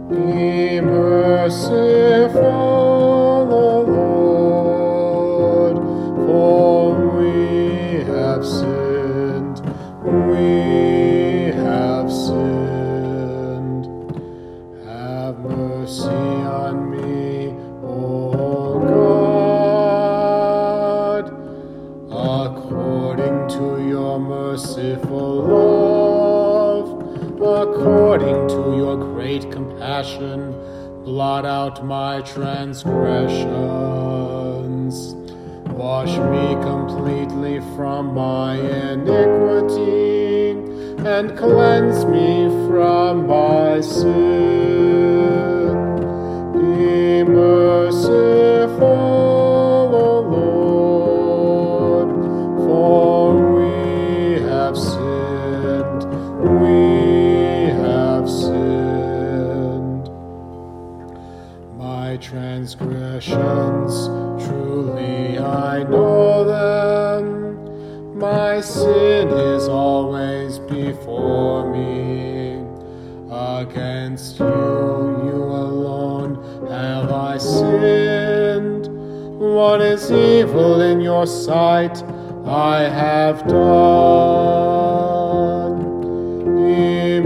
Be merciful, O Lord, for we have sinned. We have sinned. Have mercy on me, O God, according to your merciful love, according to your great compassion, blot out my transgressions. Wash me completely from my iniquity, and cleanse me from my sin. Be merciful, O Lord, for we have sinned. We have sinned. My transgressions, truly I know them. My sin is always before me. Against you alone have I sinned. What is evil in your sight I have done. Be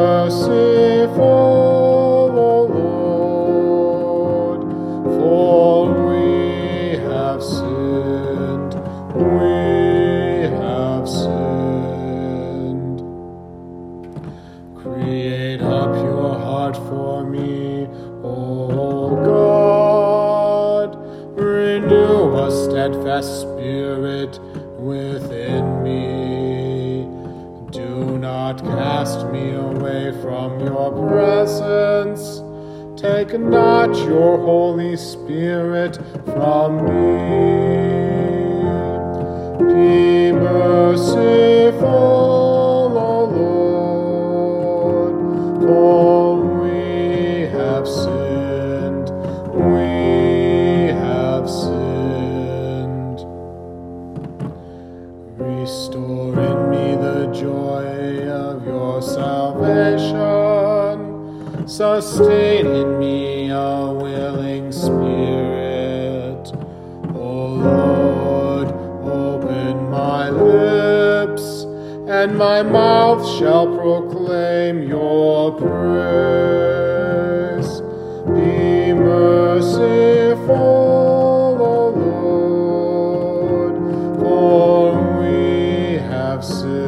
merciful, O Lord, for we have sinned. We have sinned. Create up your heart for me, O God. Renew a steadfast spirit within me. Do not cast me away from your presence. Take not your Holy Spirit from me. Be merciful, O Lord, for we have sinned. We have sinned. Restore in me the joy of your salvation. Sustain in me a willing spirit. O Lord, open my lips, and my mouth shall proclaim your praise. Be merciful, O Lord, for we have sinned.